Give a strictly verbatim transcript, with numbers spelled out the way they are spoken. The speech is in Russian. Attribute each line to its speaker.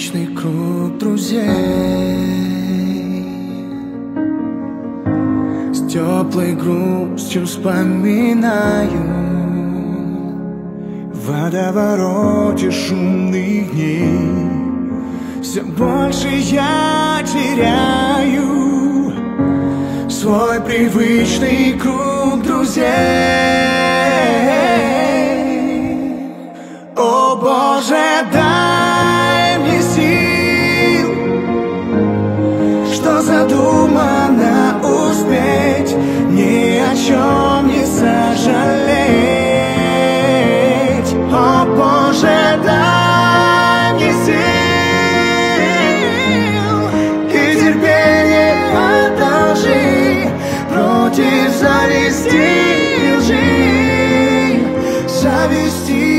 Speaker 1: привычный круг друзей. С теплой грустью вспоминаю в водовороте шумных дней. Все больше я теряю свой привычный круг друзей. О Боже, дай мне сил, что задумано успеть, ни о чем не сожалеть. О Боже, дай мне сил и терпение одолжи против зависти и лжи, зависти